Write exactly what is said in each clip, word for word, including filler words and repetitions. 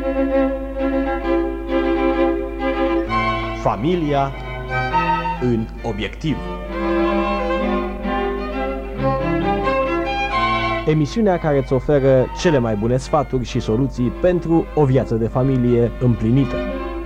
Familia în obiectiv. Emisiunea care îți oferă cele mai bune sfaturi și soluții pentru o viață de familie împlinită.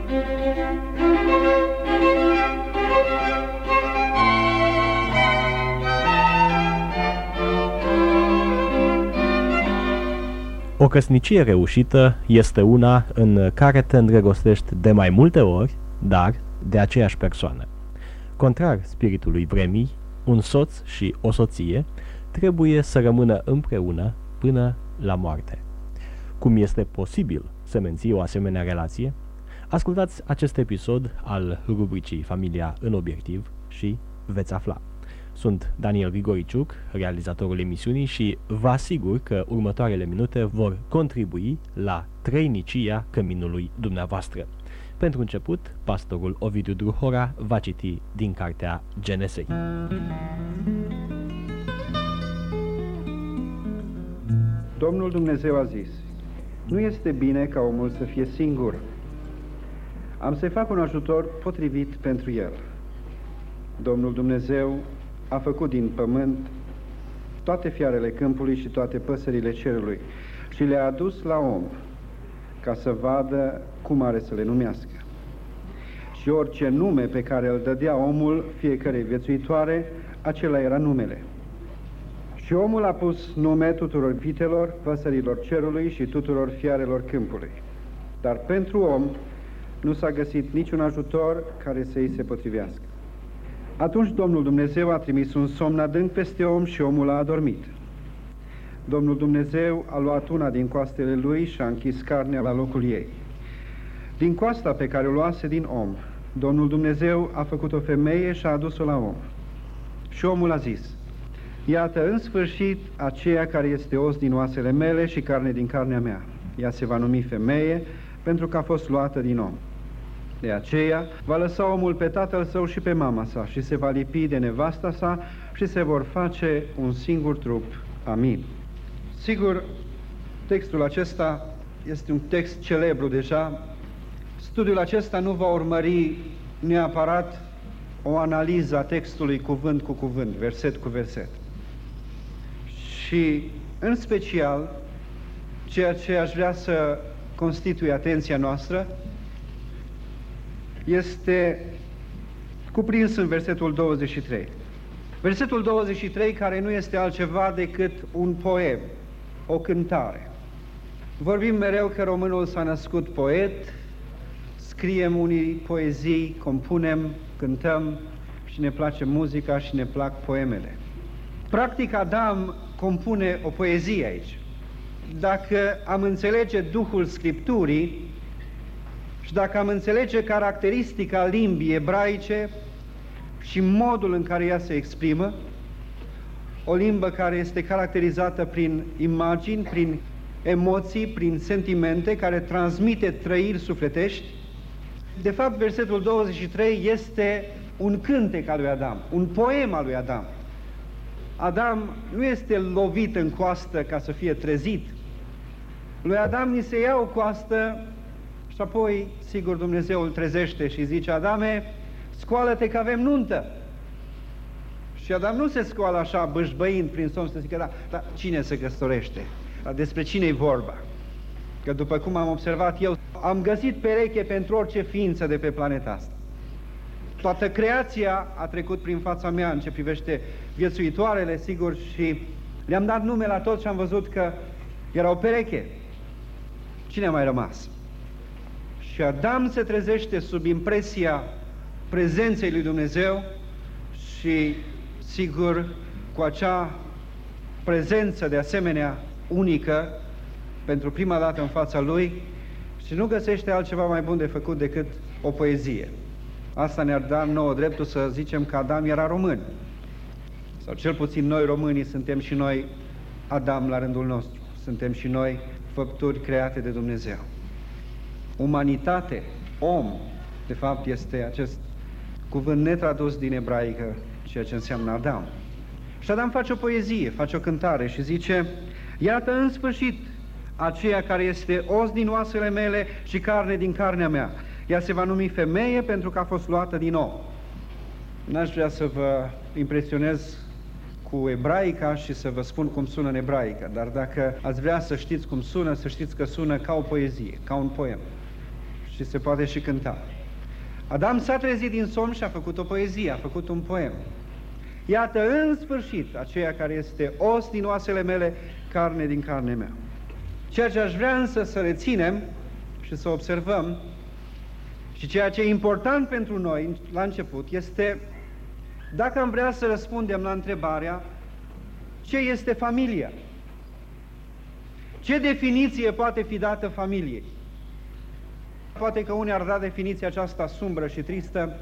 O căsnicie reușită este una în care te îndrăgostești de mai multe ori, dar de aceeași persoană. Contrar spiritului vremii, un soț și o soție trebuie să rămână împreună până la moarte. Cum este posibil să menții o asemenea relație? Ascultați acest episod al rubricii Familia în obiectiv și veți afla. Sunt Daniel Grigoriciuc, realizatorul emisiunii, și vă asigur că următoarele minute vor contribui la treinicia căminului dumneavoastră. Pentru început, pastorul Ovidiu Druhora va citi din cartea Genesei. Domnul Dumnezeu a zis: nu este bine ca omul să fie singur. Am să-i fac un ajutor potrivit pentru el. Domnul Dumnezeu a făcut din pământ toate fiarele câmpului și toate păsările cerului și le-a adus la om ca să vadă cum are să le numească. Și orice nume pe care îl dădea omul fiecărei viețuitoare, acela era numele. Și omul a pus nume tuturor vitelor, păsărilor cerului și tuturor fiarelor câmpului. Dar pentru om nu s-a găsit niciun ajutor care să-i se potrivească. Atunci Domnul Dumnezeu a trimis un somn adânc peste om și omul a adormit. Domnul Dumnezeu a luat una din coastele lui și a închis carnea la locul ei. Din coasta pe care o luase din om, Domnul Dumnezeu a făcut o femeie și a adus-o la om. Și omul a zis: iată, în sfârșit, aceea care este os din oasele mele și carne din carnea mea. Ea se va numi femeie, pentru că a fost luată din om. De aceea va lăsa omul pe tatăl său și pe mama sa și se va lipi de nevasta sa și se vor face un singur trup. Amin. Sigur, textul acesta este un text celebru deja. Studiul acesta nu va urmări neapărat o analiză a textului cuvânt cu cuvânt, verset cu verset. Și, în special, ceea ce aș vrea să constituie atenția noastră este cuprins în versetul douăzeci și trei. Versetul douăzeci și trei, care nu este altceva decât un poem, o cântare. Vorbim mereu că românul s-a născut poet, scriem unii poezii, compunem, cântăm și ne place muzica și ne plac poemele. Practic, Adam compune o poezie aici. Dacă am înțelege duhul Scripturii și dacă am înțelege caracteristica limbii ebraice și modul în care ea se exprimă, o limbă care este caracterizată prin imagini, prin emoții, prin sentimente, care transmite trăiri sufletești, de fapt, versetul douăzeci și trei este un cântec al lui Adam, un poem al lui Adam. Adam nu este lovit în coastă ca să fie trezit. Lui Adam ni se ia o coastă și apoi, sigur, Dumnezeu îl trezește și zice: Adame, scoală-te că avem nuntă. Și Adam nu se scoală așa bâșbăind prin somn să zică: da, dar cine se căsătorește? Dar despre cine-i vorba? Că după cum am observat eu, am găsit pereche pentru orice ființă de pe planeta asta. Toată creația a trecut prin fața mea în ce privește viețuitoarele, sigur, și le-am dat nume la toți și am văzut că era o pereche. Cine a mai rămas? Și Adam se trezește sub impresia prezenței lui Dumnezeu și, sigur, cu acea prezență de asemenea unică, pentru prima dată în fața lui, și nu găsește altceva mai bun de făcut decât o poezie. Asta ne-ar da nouă dreptul să zicem că Adam era român. Sau cel puțin noi românii suntem și noi Adam la rândul nostru. Suntem și noi făpturi create de Dumnezeu. Umanitate, om, de fapt este acest cuvânt netradus din ebraică, ceea ce înseamnă Adam. Și Adam face o poezie, face o cântare și zice: iată, în sfârșit, aceea care este os din oasele mele și carne din carnea mea. Ea se va numi femeie pentru că a fost luată din nou. N-aș vrea să vă impresionez cu ebraica și să vă spun cum sună în ebraică, dar dacă ați vrea să știți cum sună, să știți că sună ca o poezie, ca un poem. Și se poate și cânta. Adam s-a trezit din somn și a făcut o poezie, a făcut un poem. Iată, în sfârșit, aceea care este os din oasele mele, carne din carne mea. Ceea ce aș vrea însă să reținem și să observăm, și ceea ce e important pentru noi la început, este dacă am vrea să răspundem la întrebarea ce este familia? Ce definiție poate fi dată familiei? Poate că unii ar da definiția aceasta sumbră și tristă.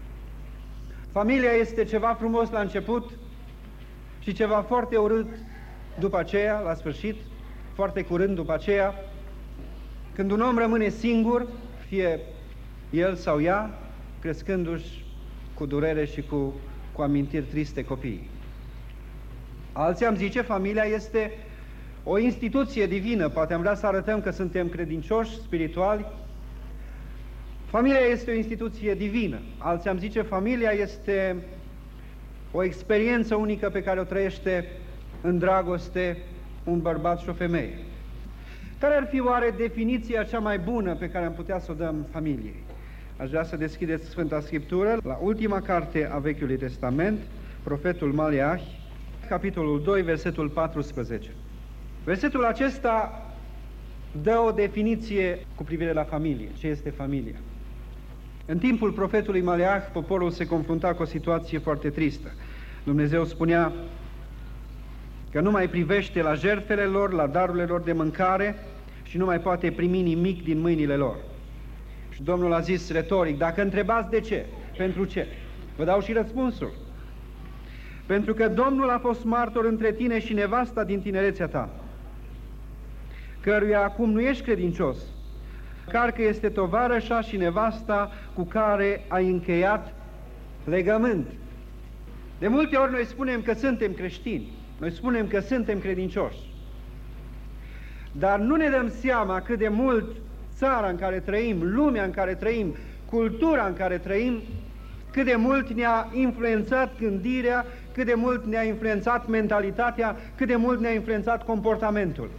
Familia este ceva frumos la început și ceva foarte urât după aceea, la sfârșit, foarte curând după aceea, când un om rămâne singur, fie el sau ea, crescându-și cu durere și cu, cu amintiri triste copiii. Alții am zice, familia este o instituție divină, poate am vrea să arătăm că suntem credincioși, spirituali. Familia este o instituție divină. Alții am zice, familia este o experiență unică pe care o trăiește în dragoste un bărbat și o femeie. Care ar fi oare definiția cea mai bună pe care am putea să o dăm familiei? Aș vrea să deschideți Sfânta Scriptură la ultima carte a Vechiului Testament, profetul Maleah, capitolul doi, versetul paisprezece. Versetul acesta dă o definiție cu privire la familie. Ce este familia? În timpul profetului Maleah, poporul se confrunta cu o situație foarte tristă. Dumnezeu spunea că nu mai privește la jertfele lor, la darurile lor de mâncare și nu mai poate primi nimic din mâinile lor. Și Domnul a zis retoric, dacă întrebați de ce, pentru ce, vă dau și răspunsul. Pentru că Domnul a fost martor între tine și nevasta din tinerețea ta, căruia acum nu ești credincios, car că este tovarășa și nevasta cu care ai încheiat legământ. De multe ori noi spunem că suntem creștini, noi spunem că suntem credincioși, dar nu ne dăm seama cât de mult țara în care trăim, lumea în care trăim, cultura în care trăim, cât de mult ne-a influențat gândirea, cât de mult ne-a influențat mentalitatea, cât de mult ne-a influențat comportamentul.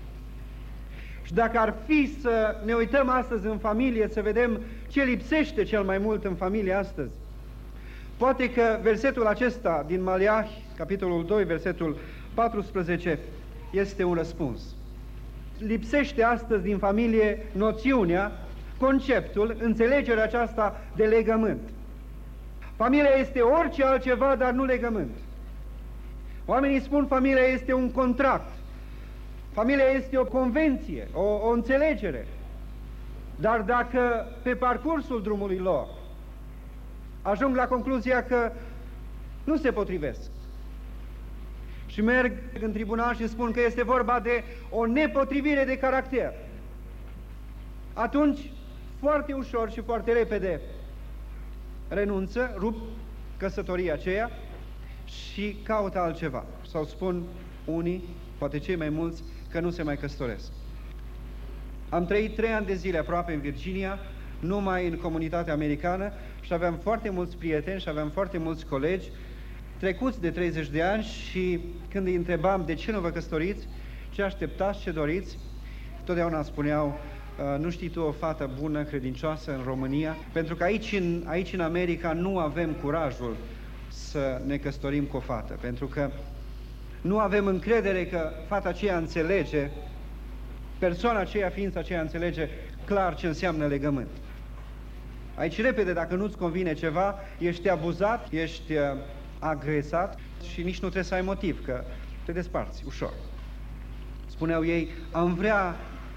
Și dacă ar fi să ne uităm astăzi în familie, să vedem ce lipsește cel mai mult în familie astăzi, poate că versetul acesta din Maleah, capitolul doi, versetul paisprezece, este un răspuns. Lipsește astăzi din familie noțiunea, conceptul, înțelegerea aceasta de legământ. Familia este orice altceva, dar nu legământ. Oamenii spun familia este un contract, familia este o convenție, o, o înțelegere. Dar dacă pe parcursul drumului lor ajung la concluzia că nu se potrivesc și merg în tribunal și spun că este vorba de o nepotrivire de caracter, atunci foarte ușor și foarte repede renunță, rup căsătoria aceea și caută altceva. Sau spun unii, poate cei mai mulți, că nu se mai căsătoresc. Am trăit trei ani de zile aproape în Virginia, numai în comunitatea americană, și aveam foarte mulți prieteni și aveam foarte mulți colegi trecuți de treizeci de ani și când îi întrebam de ce nu vă căsătoriți, ce așteptați, ce doriți, totdeauna spuneau, nu știi tu o fată bună, credincioasă în România? Pentru că aici în, aici în America nu avem curajul să ne căsătorim cu o fată, pentru că nu avem încredere că fata aceea înțelege, persoana aceea, ființa aceea înțelege clar ce înseamnă legământ. Aici repede, dacă nu-ți convine ceva, ești abuzat, ești agresat și nici nu trebuie să ai motiv, că te desparți ușor. Spuneau ei, am vrea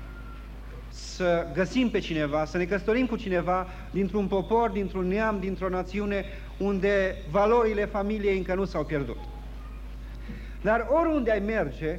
să găsim pe cineva, să ne căsătorim cu cineva dintr-un popor, dintr-un neam, dintr-o națiune unde valorile familiei încă nu s-au pierdut. Dar oriunde ai merge,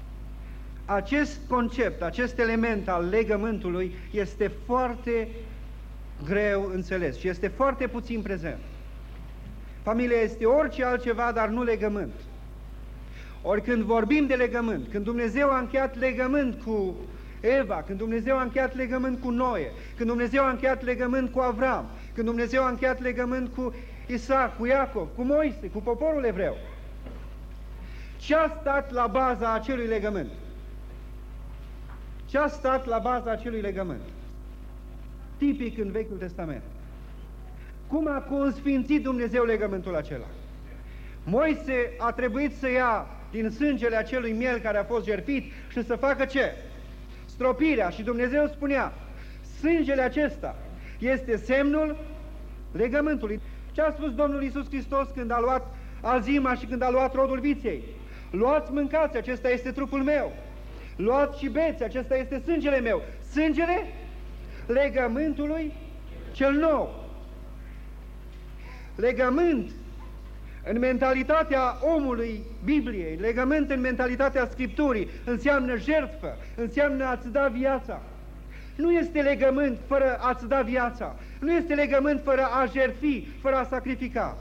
acest concept, acest element al legământului este foarte greu înțeles și este foarte puțin prezent. Familia este orice altceva, dar nu legământ. Ori când vorbim de legământ, când Dumnezeu a încheiat legământ cu Eva, când Dumnezeu a încheiat legământ cu Noe, când Dumnezeu a încheiat legământ cu Avram, când Dumnezeu a încheiat legământ cu Isaac, cu Iacov, cu Moise, cu poporul evreu, ce a stat la baza acelui legământ? Ce a stat la baza acelui legământ? Tipic în Vechiul Testament. Cum a consfințit Dumnezeu legământul acela? Moise a trebuit să ia din sângele acelui miel care a fost jertfit și să facă ce? Stropirea. Și Dumnezeu spunea, sângele acesta este semnul legământului. Ce a spus Domnul Iisus Hristos când a luat alzima și când a luat rodul viței? Luați, mâncați, acesta este trupul meu. Luați și beți, acesta este sângele meu. Sângele legământului cel nou. Legământ în mentalitatea omului Bibliei, legământ în mentalitatea Scripturii, înseamnă jertfă, înseamnă a-ți da viața. Nu este legământ fără a-ți da viața, nu este legământ fără a jertfi, fără a sacrifica.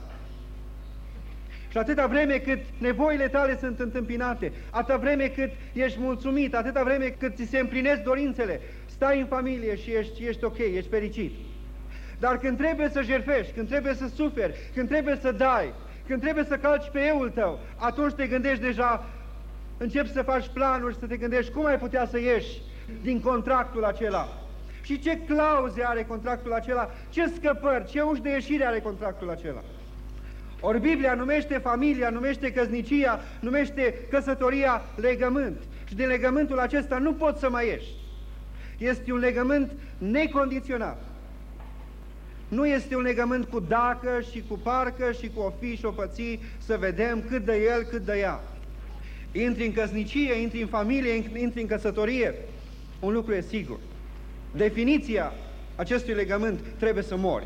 Și atâta vreme cât nevoile tale sunt întâmpinate, atâta vreme cât ești mulțumit, atâta vreme cât ți se împlinesc dorințele, stai în familie și ești, ești ok, ești fericit. Dar când trebuie să jertfești, când trebuie să suferi, când trebuie să dai, când trebuie să calci pe eul tău, atunci te gândești deja, începi să faci planuri, să te gândești cum ai putea să ieși din contractul acela. Și ce clauze are contractul acela, ce scăpări, ce uși de ieșire are contractul acela. Ori Biblia numește familia, numește căsnicia, numește căsătoria legământ. Și din legământul acesta nu poți să mai ieși. Este un legământ necondiționat. Nu este un legământ cu dacă și cu parcă și cu o fi și o pății, să vedem cât de el, cât de ea. Intri în căsnicie, intri în familie, intri în căsătorie, un lucru e sigur. Definiția acestui legământ trebuie să mori.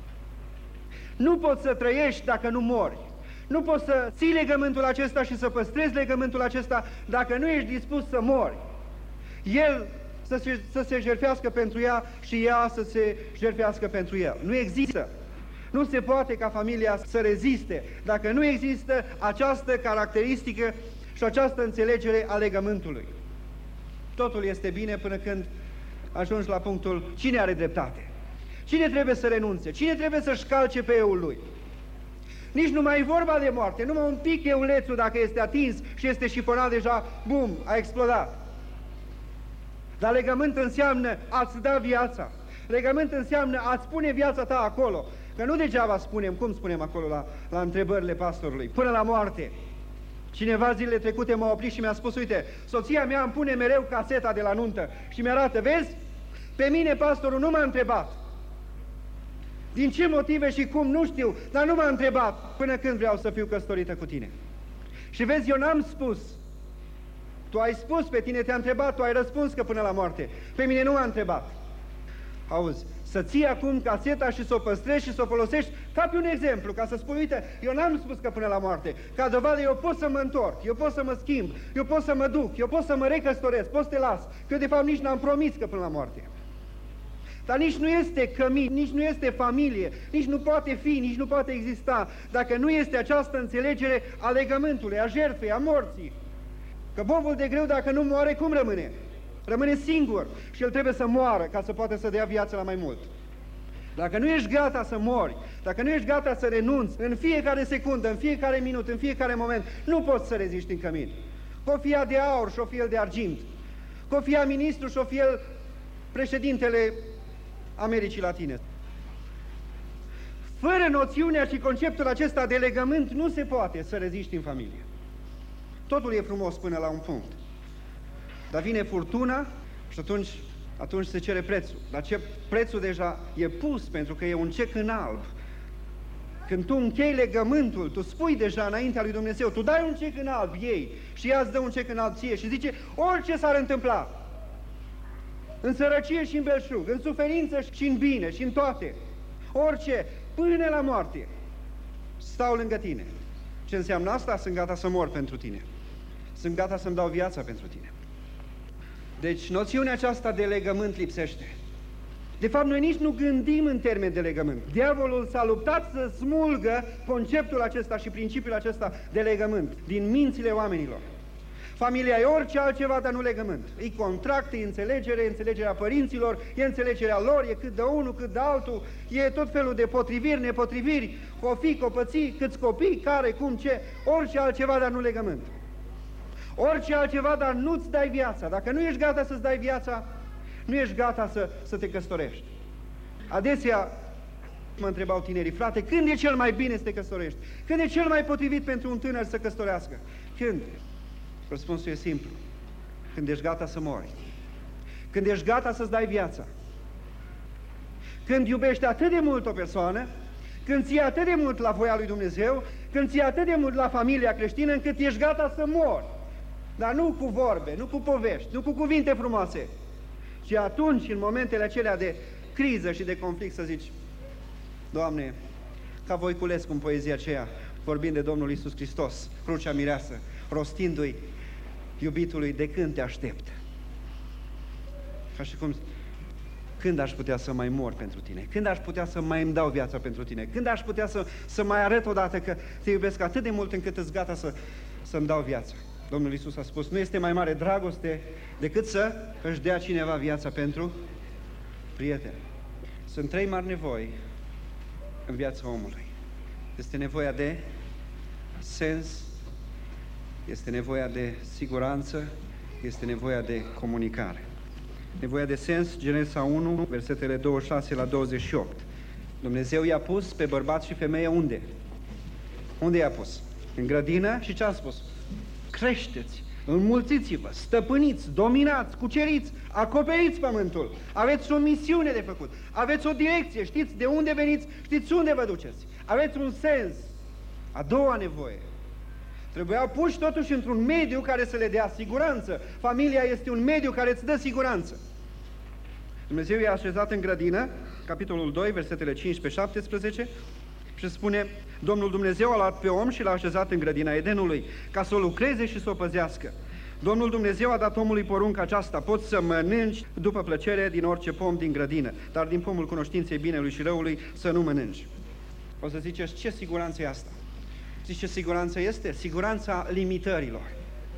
Nu poți să trăiești dacă nu mori. Nu poți să ții legământul acesta și să păstrezi legământul acesta dacă nu ești dispus să mori. El să se, să se jertfească pentru ea și ea să se jertfească pentru el. Nu există. Nu se poate ca familia să reziste dacă nu există această caracteristică și această înțelegere a legământului. Totul este bine până când ajungi la punctul cine are dreptate. Cine trebuie să renunțe? Cine trebuie să-și calce pe eul lui? Nici nu mai e vorba de moarte, numai un pic eulețul dacă este atins și este șifonat deja, bum, a explodat. Dar legământ înseamnă a-ți da viața. Legământ înseamnă a-ți pune viața ta acolo. Că nu degeaba spunem, cum spunem acolo la, la întrebările pastorului, până la moarte. Cineva zilele trecute m-a oprit și mi-a spus, uite, soția mea îmi pune mereu caseta de la nuntă și mi-arată, vezi, pe mine pastorul nu m-a întrebat. Din ce motive și cum, nu știu, dar nu m-a întrebat până când vreau să fiu căsătorită cu tine. Și vezi, eu n-am spus. Tu ai spus, pe tine te-a întrebat, tu ai răspuns că până la moarte. Pe mine nu m-a întrebat. Auzi, să ții acum caseta și să o păstrezi și să o folosești ca pe un exemplu, ca să spui, uite, eu n-am spus că până la moarte. Ca dovadă, eu pot să mă întorc, eu pot să mă schimb, eu pot să mă duc, eu pot să mă recăsătoresc, pot să te las. Că de fapt nici n-am promis că până la moarte. Dar nici nu este cămin, nici nu este familie, nici nu poate fi, nici nu poate exista, dacă nu este această înțelegere a legământului, a jertfei, a morții. Că bobul de greu, dacă nu moare, cum rămâne? Rămâne singur și el trebuie să moară ca să poată să dea viață la mai mult. Dacă nu ești gata să mori, dacă nu ești gata să renunți în fiecare secundă, în fiecare minut, în fiecare moment, nu poți să reziști în cămin. Că o fi ea de aur și o fi el de argint, că o fi ea ministru și o fi el președintele Americii Latine. Fără noțiunea și conceptul acesta de legământ nu se poate să reziști în familie. Totul e frumos până la un punct. Dar vine furtuna și atunci, atunci se cere prețul. Dar ce prețul deja e pus, pentru că e un cec în alb. Când tu închei legământul, tu spui deja înaintea lui Dumnezeu, tu dai un cec în alb ei și ea îți dă un cec în alb ție și zice, orice s-ar întâmpla, în sărăcie și în belșug, în suferință și în bine și în toate, orice, până la moarte, stau lângă tine. Ce înseamnă asta? Sunt gata să mor pentru tine. Sunt gata să-mi dau viața pentru tine. Deci, noțiunea aceasta de legământ lipsește. De fapt, noi nici nu gândim în termeni de legământ. Diavolul s-a luptat să smulgă conceptul acesta și principiul acesta de legământ din mințile oamenilor. Familia e orice altceva, dar nu legământ. E contract, e înțelegere, e înțelegerea părinților, e înțelegerea lor, e cât de unul, cât de altul, e tot felul de potriviri, nepotriviri, copii, copății, câți copii, care, cum, ce, orice altceva, dar nu legământ. Orice altceva, dar nu-ți dai viața. Dacă nu ești gata să-ți dai viața, nu ești gata să, să te căsătorești. Adesea mă întrebau tinerii: frate, când e cel mai bine să te căsătorești? Când e cel mai potrivit pentru un tânăr să căsătorească? Când? Răspunsul e simplu: când ești gata să mori, când ești gata să-ți dai viața, când iubești atât de mult o persoană, când ții atât de mult la voia lui Dumnezeu, când ții atât de mult la familia creștină, încât ești gata să mori. Dar nu cu vorbe, nu cu povești, nu cu cuvinte frumoase, ci atunci, în momentele acelea de criză și de conflict, să zici: Doamne, ca Voiculescu în poezia aceea, vorbind de Domnul Iisus Hristos, crucea mireasă, rostindu-i iubitului: de când te aștept? Ca și cum: când aș putea să mai mor pentru tine? Când aș putea să mai îmi dau viața pentru tine? Când aș putea să, să mai arăt odată că te iubesc atât de mult încât îți gata să, să-mi dau viața? Domnul Iisus a spus: nu este mai mare dragoste decât să își dea cineva viața pentru prieteni. Sunt trei mari nevoi în viața omului. Este nevoia de sens, este nevoia de siguranță, este nevoia de comunicare. Nevoia de sens, Genesa unu, versetele douăzeci și șase la douăzeci și opt. Dumnezeu i-a pus pe bărbat și femeie unde? Unde i-a pus? În grădină. Și ce a spus? Creșteți, înmulțiți-vă, stăpâniți, dominați, cuceriți, acoperiți pământul. Aveți o misiune de făcut, aveți o direcție, știți de unde veniți, știți unde vă duceți. Aveți un sens. A doua nevoie: trebuiau puși totuși într-un mediu care să le dea siguranță. Familia este un mediu care îți dă siguranță. Dumnezeu i-a așezat în grădină, capitolul doi, versetele cincisprezece șaptesprezece, și spune: Domnul Dumnezeu a luat pe om și l-a așezat în grădina Edenului, ca să o lucreze și să o păzească. Domnul Dumnezeu a dat omului porunca aceasta: poți să mănânci după plăcere din orice pom din grădină, dar din pomul cunoștinței binelui și răului să nu mănânci. O să ziceți: ce siguranță e asta? Știți ce siguranță este? Siguranța limitărilor.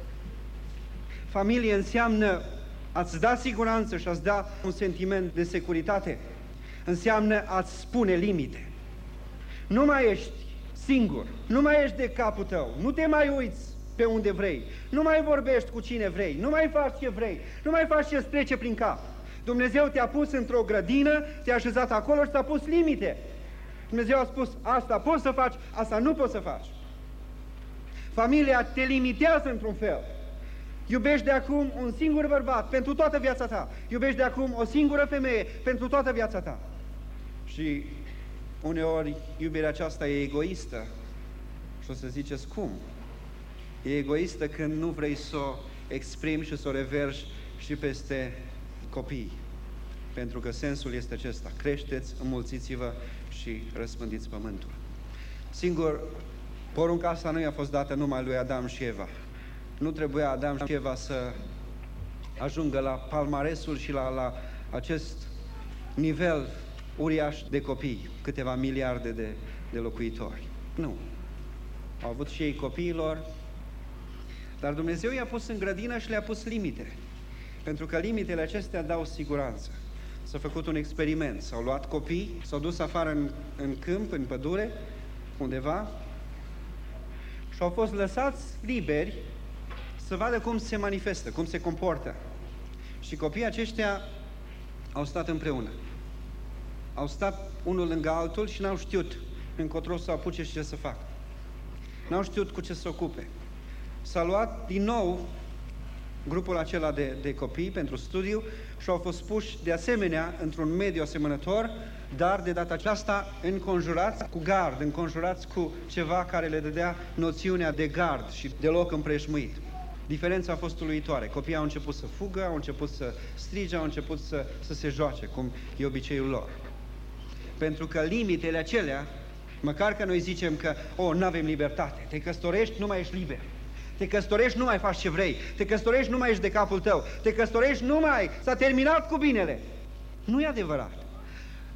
Familie înseamnă a-ți da siguranță și a-ți da un sentiment de securitate. Înseamnă a-ți spune limite. Nu mai ești singur, nu mai ești de capul tău, nu te mai uiți pe unde vrei, nu mai vorbești cu cine vrei, nu mai faci ce vrei, nu mai faci ce-ți trece prin cap. Dumnezeu te-a pus într-o grădină, te-a așezat acolo și ți-a pus limite. Dumnezeu a spus: asta poți să faci, asta nu poți să faci. Familia te limitează într-un fel. Iubești de acum un singur bărbat pentru toată viața ta. Iubești de acum o singură femeie pentru toată viața ta. Și uneori iubirea aceasta e egoistă. Și o să ziceți: cum? E egoistă când nu vrei să o exprimi și să o reverși și peste copii. Pentru că sensul este acesta: creșteți, înmulțiți-vă și răspândiți pământul. Singur, porunca asta nu i-a fost dată numai lui Adam și Eva. Nu trebuia Adam și Eva să ajungă la palmaresul și la, la acest nivel uriaș de copii, câteva miliarde de, de locuitori. Nu. Au avut și ei copiilor, dar Dumnezeu i-a pus în grădină și le-a pus limite. Pentru că limitele acestea dau siguranță. S-a făcut un experiment, s-au luat copii, s-au dus afară în, în câmp, în pădure, undeva, și au fost lăsați liberi să vadă cum se manifestă, cum se comportă. Și copiii aceștia au stat împreună. Au stat unul lângă altul și n-au știut încotro să apuce și ce să facă. N-au știut cu ce să se ocupe. S-a luat din nou grupul acela de, de copii pentru studiu și au fost puși de asemenea într-un mediu asemănător, dar de data aceasta înconjurați cu gard, înconjurați cu ceva care le dădea noțiunea de gard și de loc împrejmuit. Diferența a fost uluitoare. Copiii au început să fugă, au început să strige, au început să, să se joace, cum e obiceiul lor. Pentru că limitele acelea, măcar că noi zicem că, oh, nu avem libertate, te căsătorești, nu mai ești liber. Te căsătorești, nu mai faci ce vrei. Te căsătorești, nu mai ești de capul tău. Te căsătorești, nu mai, s-a terminat cu binele. Nu e adevărat.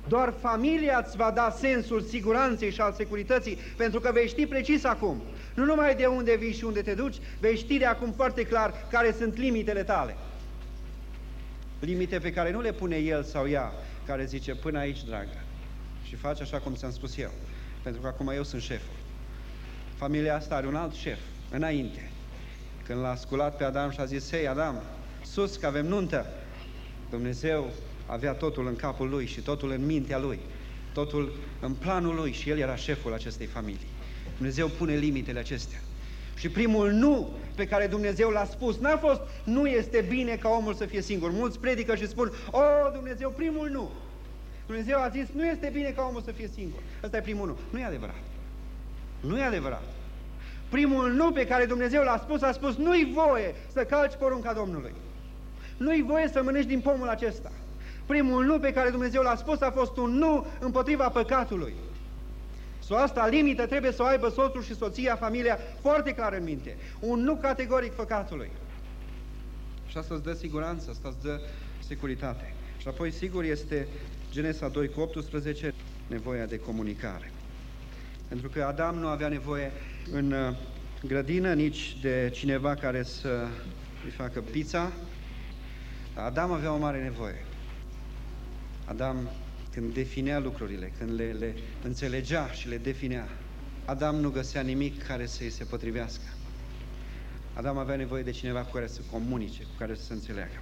Doar familia îți va da sensul siguranței și al securității, pentru că vei ști precis acum, nu numai de unde vii și unde te duci, vei ști de acum foarte clar care sunt limitele tale. Limite pe care nu le pune el sau ea, care zice până aici, dragă, și faci așa cum ți-am spus eu, pentru că acum eu sunt șeful. Familia asta are un alt șef, înainte. Când l-a sculat pe Adam și a zis, hei Adam, sus că avem nuntă, Dumnezeu avea totul în capul lui și totul în mintea lui, totul în planul lui și el era șeful acestei familii. Dumnezeu pune limitele acestea. Și primul nu pe care Dumnezeu l-a spus n-a fost, nu este bine ca omul să fie singur. Mulți predică și spun, o, Dumnezeu, primul nu. Dumnezeu a zis, nu este bine ca omul să fie singur. Ăsta e primul nu. Nu e adevărat. Nu e adevărat. Primul nu pe care Dumnezeu l-a spus, a spus, nu-i voie să calci porunca Domnului. Nu-i voie să mănânci din pomul acesta. Primul nu pe care Dumnezeu l-a spus a fost un nu împotriva păcatului. Sau asta limită trebuie să o aibă soțul și soția, familia, foarte clar în minte. Un nu categoric păcatului. Și asta îți dă siguranță, asta îți dă securitate. Și apoi, sigur, este Genesa doi cu optsprezece, nevoia de comunicare. Pentru că Adam nu avea nevoie în grădină nici de cineva care să îi facă pizza. Adam avea o mare nevoie. Adam, când definea lucrurile, când le, le înțelegea și le definea, Adam nu găsea nimic care să-i se potrivească. Adam avea nevoie de cineva cu care să comunice, cu care să se înțeleagă.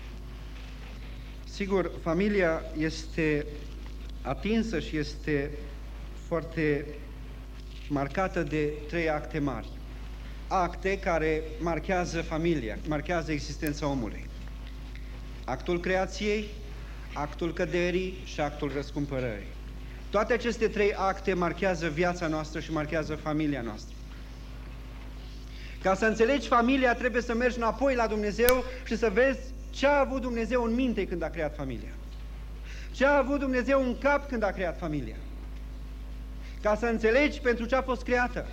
Sigur, familia este atinsă și este foarte marcată de trei acte mari. Acte care marchează familia, marchează existența omului. Actul creației, actul căderii și actul răscumpărării. Toate aceste trei acte marchează viața noastră și marchează familia noastră. Ca să înțelegi familia, trebuie să mergi înapoi la Dumnezeu și să vezi ce a avut Dumnezeu în minte când a creat familia. Ce a avut Dumnezeu în cap când a creat familia. Ca să înțelegi pentru ce a fost creată.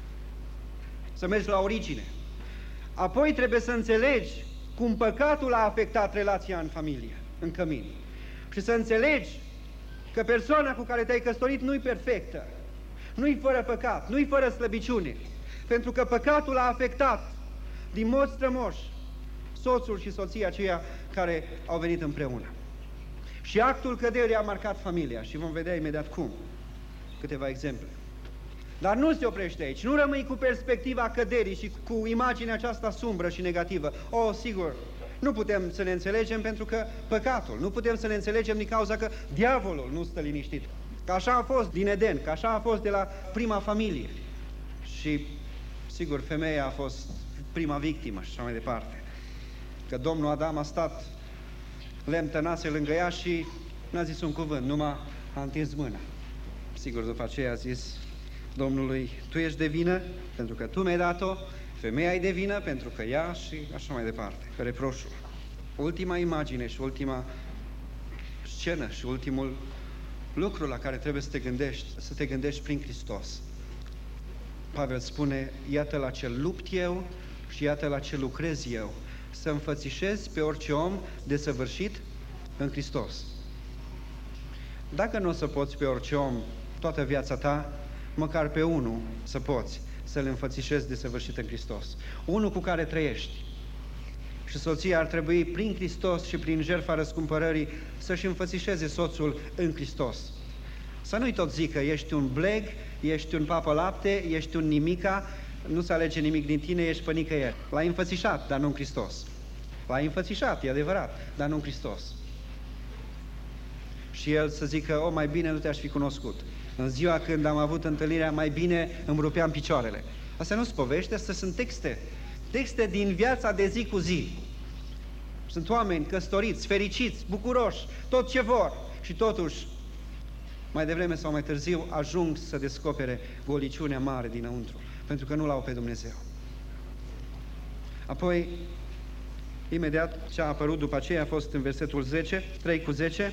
Să mergi la origine. Apoi trebuie să înțelegi cum păcatul a afectat relația în familie, în cămin. Și să înțelegi că persoana cu care te-ai căsătorit nu-i perfectă, nu-i fără păcat, nu-i fără slăbiciune, pentru că păcatul a afectat din mod strămoș soțul și soția aceia care au venit împreună. Și actul căderii a marcat familia și vom vedea imediat cum. Câteva exemple. Dar nu se oprește aici, nu rămâi cu perspectiva căderii și cu imaginea aceasta sumbră și negativă. O, sigur, nu putem să ne înțelegem pentru că păcatul, nu putem să ne înțelegem din cauza că diavolul nu stă liniștit. Că așa a fost din Eden, că așa a fost de la prima familie. Și, sigur, femeia a fost prima victimă și așa mai departe. Că domnul Adam a stat lemn tănase lângă ea și n-a zis un cuvânt, numai a întins mâna. Sigur, după aceea a zis Domnului, tu ești de vină pentru că tu mi-ai dat-o, femeia e de vină pentru că ea și așa mai departe, pe reproșul. Ultima imagine și ultima scenă și ultimul lucru la care trebuie să te gândești, să te gândești prin Hristos. Pavel spune, iată la ce lupt eu și iată la ce lucrez eu, să înfățișez pe orice om desăvârșit în Hristos. Dacă nu o să poți pe orice om toată viața ta, măcar pe unul să poți să-l înfățișezi desăvârșit în Hristos. Unul cu care trăiești. Și soția ar trebui prin Hristos și prin jertfa răscumpărării să-și înfățișeze soțul în Hristos. Să nu-i tot zică, ești un bleg, ești un papă lapte, ești un nimica, nu se alege nimic din tine, ești pe nicăieri. L-ai înfățișat, dar nu în Hristos. L-ai înfățișat, e adevărat, dar nu în Hristos. Și el să zică, o, mai bine nu te-aș fi cunoscut. În ziua când am avut întâlnirea, mai bine îmi rupeam picioarele. Astea nu-s povești, astea sunt texte. Texte din viața de zi cu zi. Sunt oameni căsătoriți, fericiți, bucuroși, tot ce vor. Și totuși, mai devreme sau mai târziu, ajung să descopere goliciunea mare dinăuntru, pentru că nu l-au pe Dumnezeu. Apoi, imediat ce a apărut după aceea a fost în versetul zece, trei cu zece,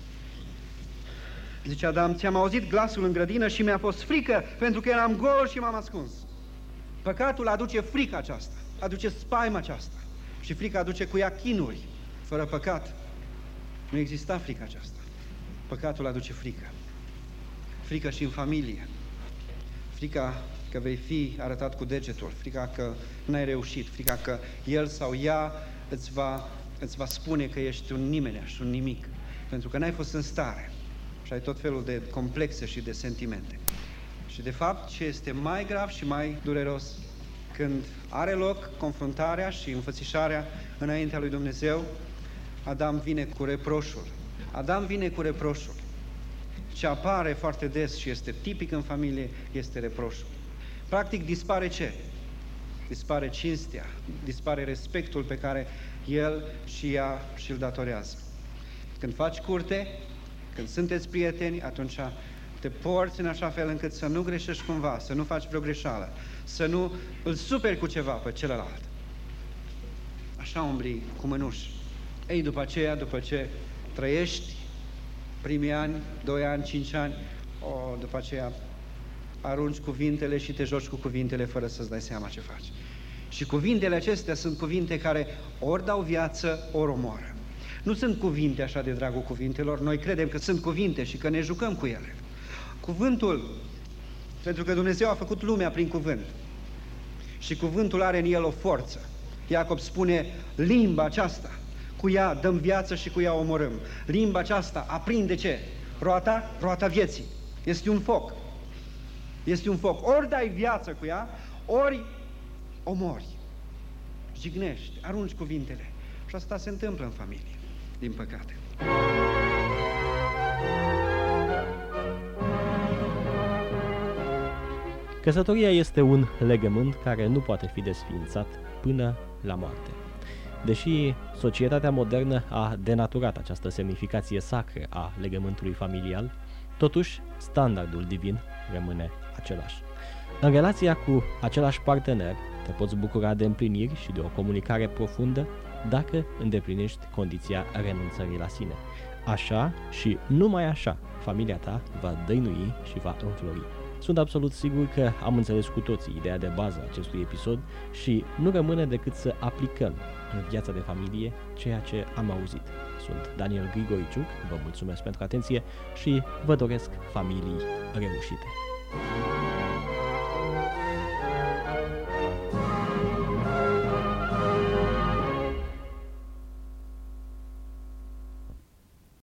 zice Adam, ți-am auzit glasul în grădină și mi-a fost frică pentru că eram gol și m-am ascuns. Păcatul aduce frica aceasta, aduce spaima aceasta și frica aduce cu ea chinuri. Fără păcat nu exista frica aceasta. Păcatul aduce frică. Frică și în familie. Frica că vei fi arătat cu degetul, frica că n-ai reușit, frica că el sau ea îți va, îți va spune că ești un nimenea și un nimic, pentru că n-ai fost în stare și ai tot felul de complexe și de sentimente. Și de fapt, ce este mai grav și mai dureros, când are loc confruntarea și înfățișarea înaintea lui Dumnezeu, Adam vine cu reproșul. Adam vine cu reproșul. Ce apare foarte des și este tipic în familie este reproșul. Practic dispare ce? Dispare cinstea, dispare respectul pe care el și ea și-l datorează. Când faci curte, când sunteți prieteni, atunci te porți în așa fel încât să nu greșești cumva, să nu faci vreo greșeală, să nu îl superi cu ceva pe celălalt. Așa umbli cu mânuși. Ei, după aceea, după ce trăiești primii ani, doi ani, cinci ani, o, după aceea arunci cuvintele și te joci cu cuvintele fără să-ți dai seama ce faci. Și cuvintele acestea sunt cuvinte care ori dau viață, ori omoară. Nu sunt cuvinte așa de dragul cuvintelor, noi credem că sunt cuvinte și că ne jucăm cu ele. Cuvântul, pentru că Dumnezeu a făcut lumea prin cuvânt și cuvântul are în el o forță. Iacob spune, limba aceasta, cu ea dăm viață și cu ea omorâm. Limba aceasta aprinde ce? Roata? Roata vieții. Este un foc. Este un foc. Ori dai viață cu ea, ori omori. Jignești, arunci cuvintele. Și asta se întâmplă în familie, din păcate. Căsătoria este un legământ care nu poate fi desființat până la moarte. Deși societatea modernă a denaturat această semnificație sacră a legământului familial, totuși standardul divin rămâne același. În relația cu același partener te poți bucura de împliniri și de o comunicare profundă dacă îndeplinești condiția renunțării la sine. Așa și numai așa familia ta va dăinui și va înflori. Sunt absolut sigur că am înțeles cu toții ideea de bază a acestui episod și nu rămâne decât să aplicăm în viața de familie ceea ce am auzit. Sunt Daniel Grigoriciuc, vă mulțumesc pentru atenție și vă doresc familii reușite.